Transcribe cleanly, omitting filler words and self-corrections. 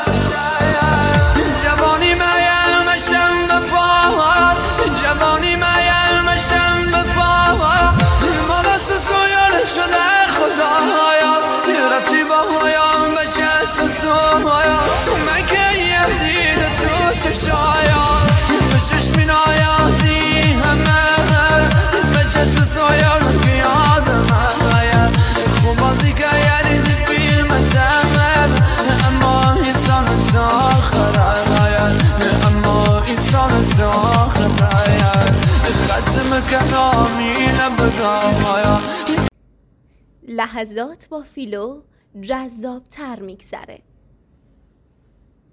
جوانی مایم مشتم به پا، جوانی مایم مشتم به پا، مالس سویل شده خدایا، رفتی با هایم به چست سویا، من که یزید تو چشایا، به چشمی نایازی همه، به چست سویا رو که یادمه، خوب بازی که یعنی دی فیلم تمه، اما انسان ساخره، اما انسان ساخره، ختم کلامی نبگاه. لحظات با فیلو جذاب تر میگذره.